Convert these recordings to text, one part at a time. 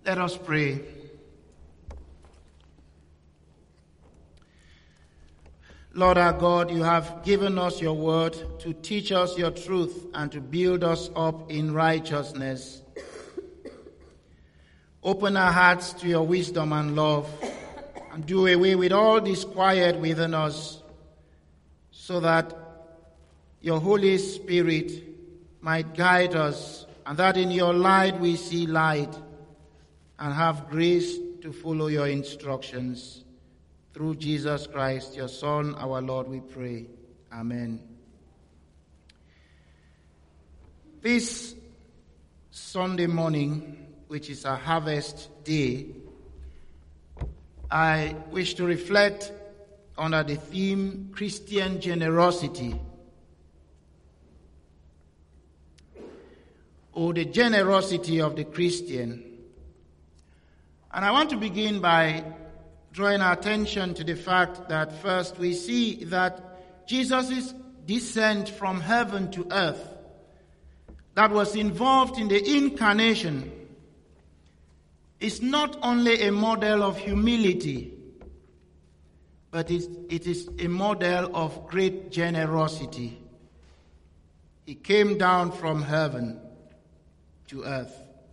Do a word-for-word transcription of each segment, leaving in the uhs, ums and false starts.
Let us pray. Lord our God, you have given us your word to teach us your truth and to build us up in righteousness. Open our hearts to your wisdom and love, and do away with all disquiet within us, so that your Holy Spirit might guide us, and that in your light we see light, and have grace to follow your instructions. Through Jesus Christ, your Son, our Lord, we pray. Amen. This Sunday morning, which is a harvest day, I wish to reflect under the theme Christian generosity. Or the generosity of the Christian. And I want to begin by drawing our attention to the fact that first we see that Jesus' descent from heaven to earth that was involved in the incarnation is not only a model of humility, but it is a model of great generosity. He came down from heaven to earth.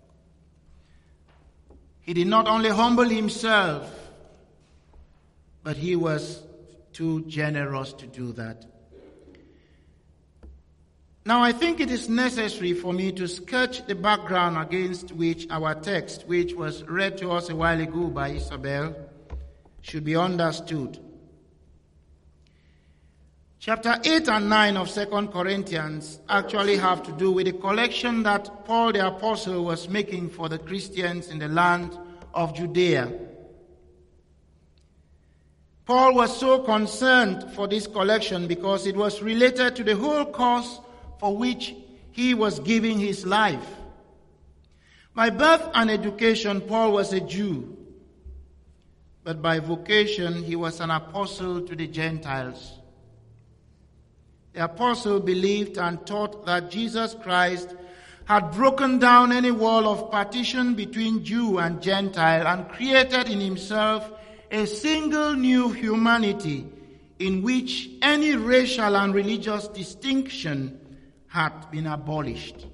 He did not only humble himself, but he was too generous to do that. Now, I think it is necessary for me to sketch the background against which our text, which was read to us a while ago by Isabel, should be understood. Chapter eight and nine of Second Corinthians actually have to do with a collection that Paul the Apostle was making for the Christians in the land of Judea. Paul was so concerned for this collection because it was related to the whole cause for which he was giving his life. By birth and education, Paul was a Jew, but by vocation, he was an apostle to the Gentiles. The apostle believed and taught that Jesus Christ had broken down any wall of partition between Jew and Gentile and created in himself a single new humanity in which any racial and religious distinction had been abolished.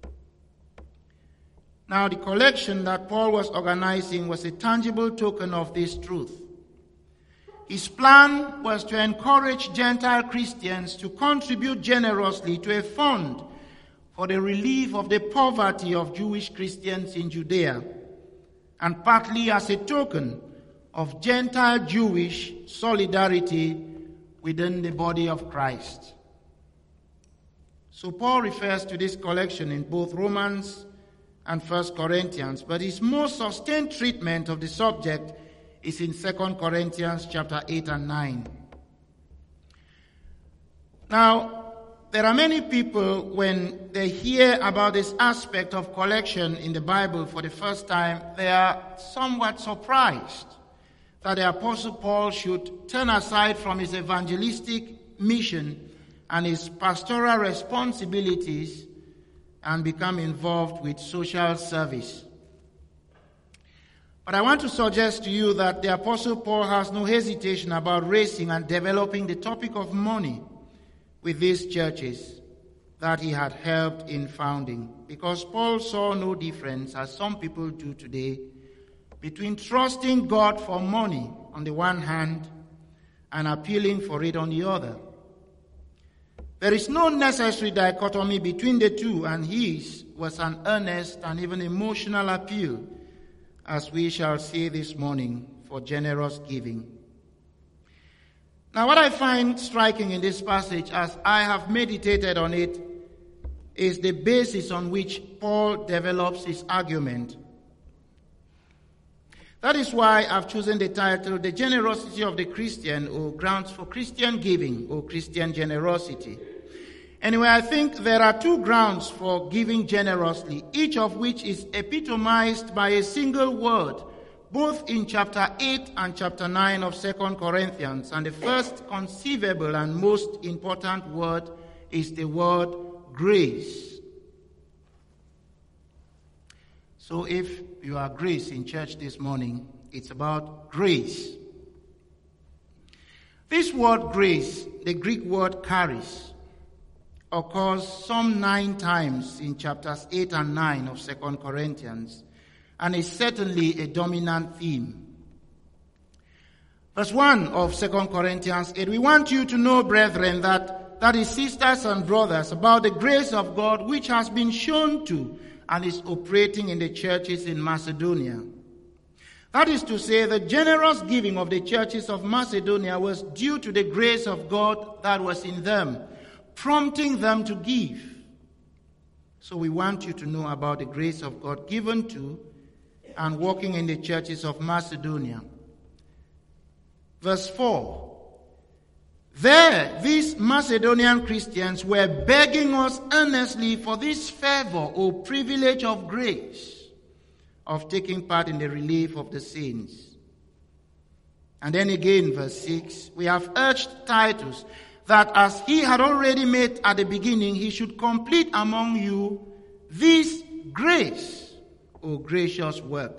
Now, the collection that Paul was organizing was a tangible token of this truth. His plan was to encourage Gentile Christians to contribute generously to a fund for the relief of the poverty of Jewish Christians in Judea, and partly as a token of Gentile Jewish solidarity within the body of Christ. So Paul refers to this collection in both Romans and First Corinthians, but his most sustained treatment of the subject is in Second Corinthians chapter eight and nine. Now, there are many people, when they hear about this aspect of collection in the Bible for the first time, they are somewhat surprised that the Apostle Paul should turn aside from his evangelistic mission and his pastoral responsibilities and become involved with social service. But I want to suggest to you that the Apostle Paul has no hesitation about raising and developing the topic of money with these churches that he had helped in founding, because Paul saw no difference, as some people do today, between trusting God for money on the one hand and appealing for it on the other. There is no necessary dichotomy between the two, and his was an earnest and even emotional appeal, as we shall see this morning, for generous giving. Now, what I find striking in this passage, as I have meditated on it, is the basis on which Paul develops his argument. That is why I've chosen the title, The Generosity of the Christian, or Grounds for Christian Giving, or Christian Generosity. Anyway, I think there are two grounds for giving generously, each of which is epitomized by a single word, both in chapter eight and chapter nine of Second Corinthians. And the first conceivable and most important word is the word grace. So if you are Grace in church this morning, it's about grace. This word grace, the Greek word charis, occurs some nine times in chapters eight and nine of Second Corinthians, and is certainly a dominant theme. Verse one of Second Corinthians eight, we want you to know, brethren, that, that is sisters and brothers, about the grace of God which has been shown to and is operating in the churches in Macedonia. That is to say, the generous giving of the churches of Macedonia was due to the grace of God that was in them, prompting them to give. So we want you to know about the grace of God given to and working in the churches of Macedonia. Verse four. There, these Macedonian Christians were begging us earnestly for this favor or privilege of grace of taking part in the relief of the saints. And then again, verse six, we have urged Titus that as he had already made at the beginning, he should complete among you this grace or gracious work.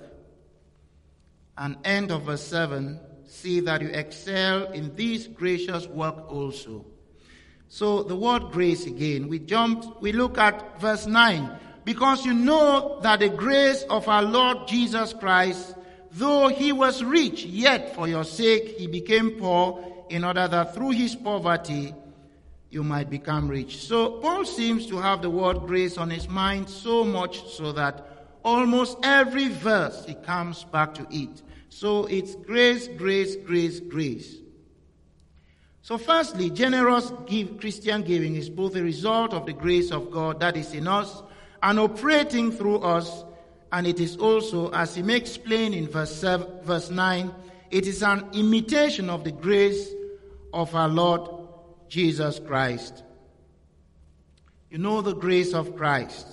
And end of verse seven, see that you excel in this gracious work also. So the word grace again, we jumped, we look at verse nine. Because you know that the grace of our Lord Jesus Christ, though he was rich, yet for your sake he became poor, in order that through his poverty you might become rich. So Paul seems to have the word grace on his mind so much so that almost every verse he comes back to it. So it's grace, grace, grace, grace. So firstly, generous give, Christian giving is both a result of the grace of God that is in us and operating through us, and it is also, as he makes plain in verse seven, verse nine, it is an imitation of the grace of our Lord Jesus Christ. You know the grace of Christ.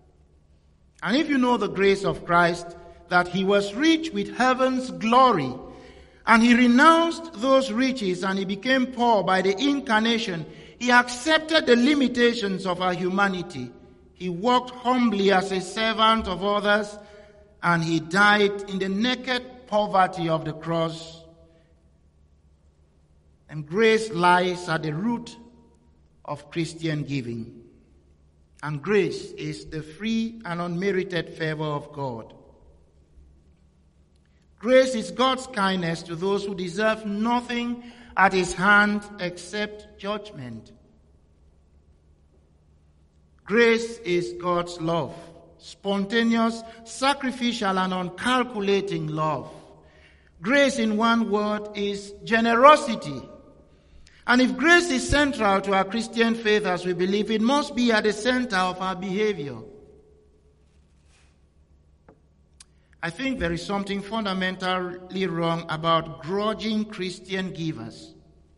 And if you know the grace of Christ, that he was rich with heaven's glory, and he renounced those riches and he became poor by the incarnation, he accepted the limitations of our humanity. He walked humbly as a servant of others, and he died in the naked poverty of the cross. And grace lies at the root of Christian giving. And grace is the free and unmerited favor of God. Grace is God's kindness to those who deserve nothing at his hand except judgment. Grace is God's love, spontaneous, sacrificial, and uncalculating love. Grace, in one word, is generosity. And if grace is central to our Christian faith as we believe, it must be at the center of our behavior. I think there is something fundamentally wrong about grudging Christian givers.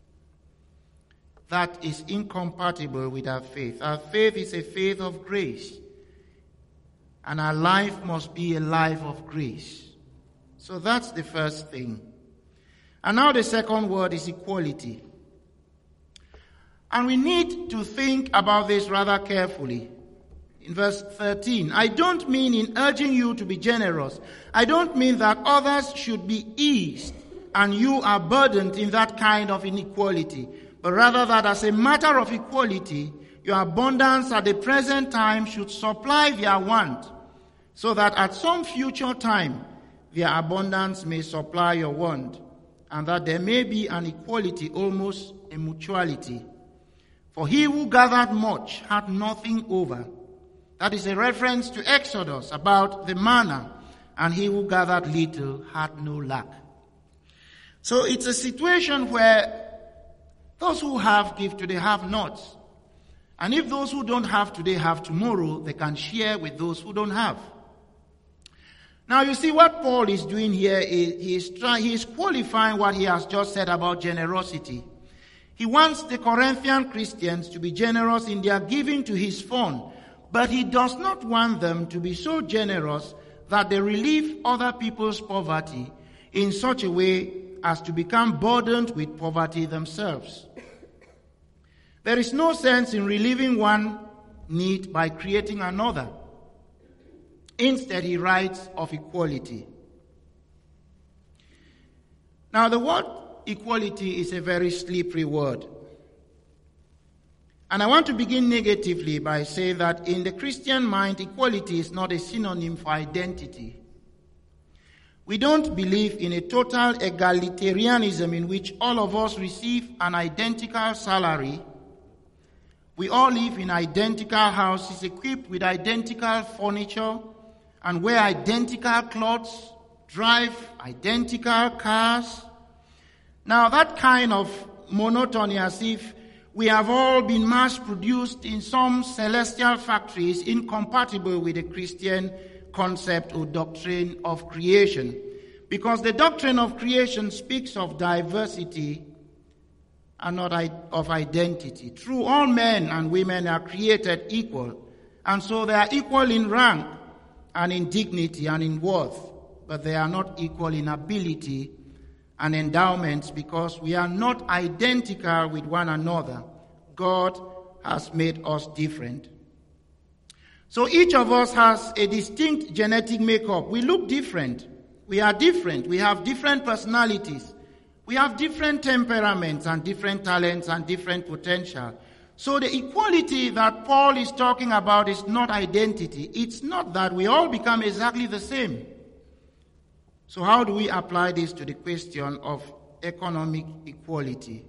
That is incompatible with our faith. Our faith is a faith of grace. And our life must be a life of grace. So that's the first thing. And now the second word is equality. And we need to think about this rather carefully. In verse thirteen, I don't mean in urging you to be generous. I don't mean that others should be eased and you are burdened in that kind of inequality, but rather that as a matter of equality, your abundance at the present time should supply their want, so that at some future time, their abundance may supply your want, and that there may be an equality, almost a mutuality. For he who gathered much had nothing over. That is a reference to Exodus about the manna, and he who gathered little had no lack. So it's a situation where those who have give to the have-nots. And if those who don't have today have tomorrow, they can share with those who don't have. Now you see what Paul is doing here is he is trying, he is qualifying what he has just said about generosity. He wants the Corinthian Christians to be generous in their giving to his fund, but he does not want them to be so generous that they relieve other people's poverty in such a way as to become burdened with poverty themselves. There is no sense in relieving one need by creating another. Instead, he writes of equality. Now, the word equality is a very slippery word. And I want to begin negatively by saying that in the Christian mind, equality is not a synonym for identity. We don't believe in a total egalitarianism in which all of us receive an identical salary. We all live in identical houses equipped with identical furniture and wear identical clothes, drive identical cars. Now that kind of monotony, as if we have all been mass-produced in some celestial factories, incompatible with the Christian concept or doctrine of creation. Because the doctrine of creation speaks of diversity and not of identity. True, all men and women are created equal, and so they are equal in rank and in dignity and in worth, but they are not equal in ability and endowments because we are not identical with one another. God has made us different. So each of us has a distinct genetic makeup. We look different. We are different. We have different personalities. We have different temperaments and different talents and different potential. So the equality that Paul is talking about is not identity. It's not that we all become exactly the same. So how do we apply this to the question of economic equality?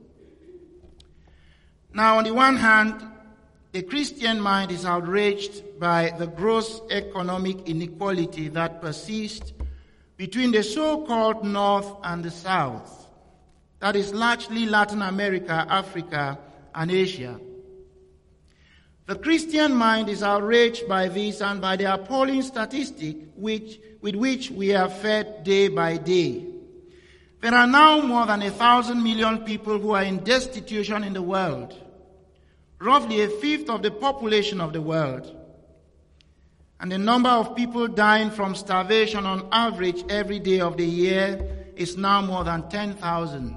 Now, on the one hand, the Christian mind is outraged by the gross economic inequality that persists between the so-called North and the South. That is largely Latin America, Africa, and Asia. The Christian mind is outraged by this and by the appalling statistic which, with which we are fed day by day. There are now more than a thousand million people who are in destitution in the world, roughly a fifth of the population of the world. And the number of people dying from starvation on average every day of the year is now more than ten thousand.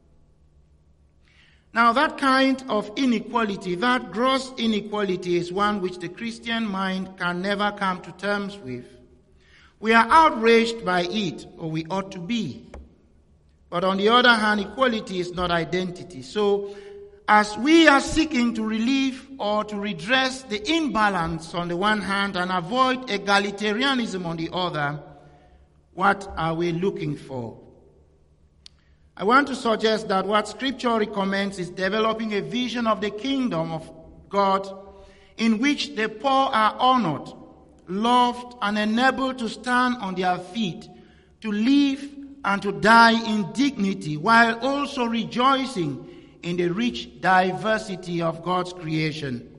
Now that kind of inequality, that gross inequality, is one which the Christian mind can never come to terms with. We are outraged by it, or we ought to be. But on the other hand, equality is not identity. So as we are seeking to relieve or to redress the imbalance on the one hand and avoid egalitarianism on the other, what are we looking for? I want to suggest that what Scripture recommends is developing a vision of the kingdom of God in which the poor are honored, loved, and enabled to stand on their feet, to live and to die in dignity, while also rejoicing in the rich diversity of God's creation.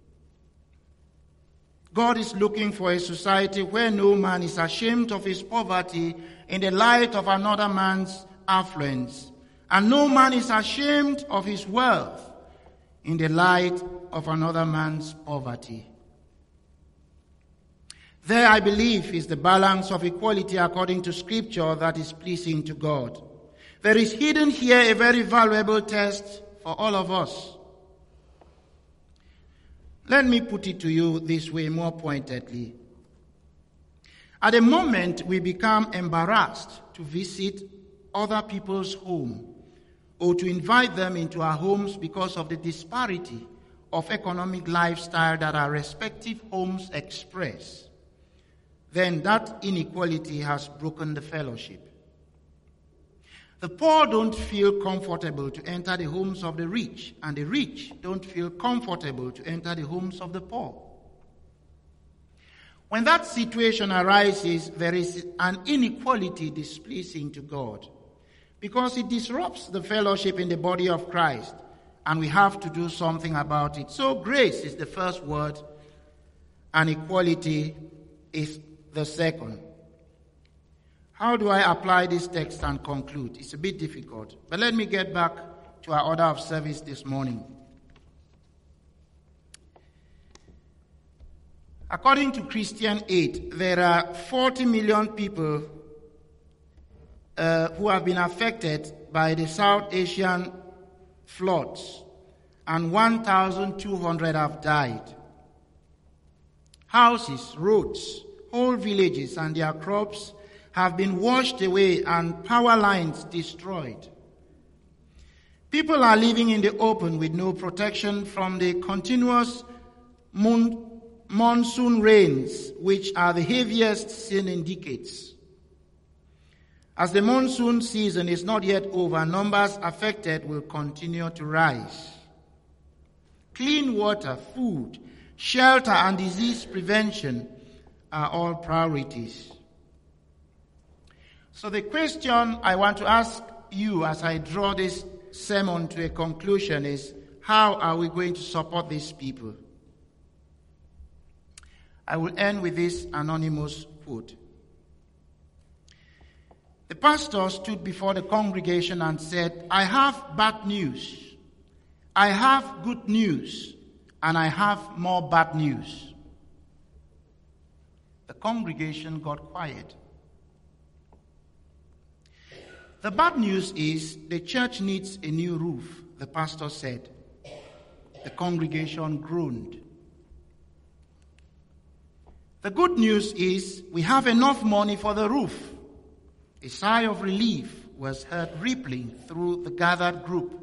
God is looking for a society where no man is ashamed of his poverty in the light of another man's affluence, and no man is ashamed of his wealth in the light of another man's poverty. There, I believe, is the balance of equality according to Scripture that is pleasing to God. There is hidden here a very valuable test for all of us. Let me put it to you this way more pointedly. At the moment we become embarrassed to visit other people's home or to invite them into our homes because of the disparity of economic lifestyle that our respective homes express, then that inequality has broken the fellowship. The poor don't feel comfortable to enter the homes of the rich, and the rich don't feel comfortable to enter the homes of the poor. When that situation arises, there is an inequality displeasing to God, because it disrupts the fellowship in the body of Christ, and we have to do something about it. So grace is the first word, and equality is the second. How do I apply this text and conclude? It's a bit difficult, but let me get back to our order of service this morning. According to Christian Aid, there are forty million people uh, who have been affected by the South Asian floods, and one thousand two hundred have died. Houses, roads, whole villages and their crops have been washed away and power lines destroyed. People are living in the open with no protection from the continuous mon- monsoon rains, which are the heaviest seen in decades. As the monsoon season is not yet over, numbers affected will continue to rise. Clean water, food, shelter, and disease prevention are all priorities. So the question I want to ask you as I draw this sermon to a conclusion is, how are we going to support these people? I will end with this anonymous quote. The pastor stood before the congregation and said, I have bad news, I have good news, and I have more bad news. The congregation got quiet. The bad news is the church needs a new roof, the pastor said. The congregation groaned. The good news is we have enough money for the roof. A sigh of relief was heard rippling through the gathered group.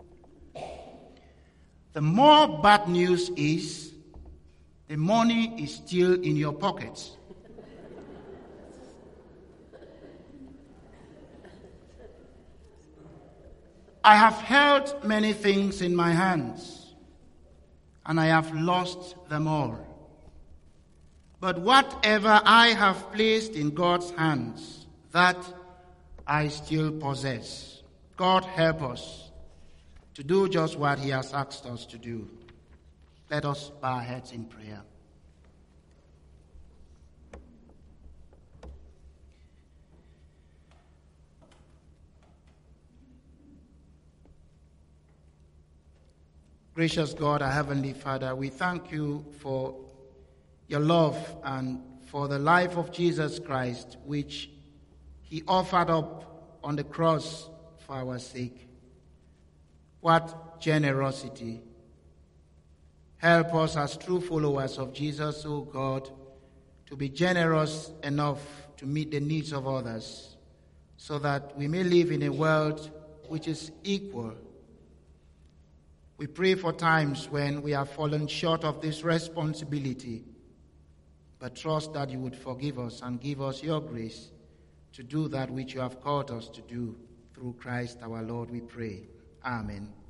The more bad news is the money is still in your pockets. I have held many things in my hands, and I have lost them all. But whatever I have placed in God's hands, that I still possess. God help us to do just what he has asked us to do. Let us bow our heads in prayer. Gracious God, our Heavenly Father, we thank you for your love and for the life of Jesus Christ, which he offered up on the cross for our sake. What generosity. Help us as true followers of Jesus, O God, to be generous enough to meet the needs of others, so that we may live in a world which is equal. We pray for times when we have fallen short of this responsibility, but trust that you would forgive us and give us your grace to do that which you have called us to do. Through Christ our Lord, we pray. Amen.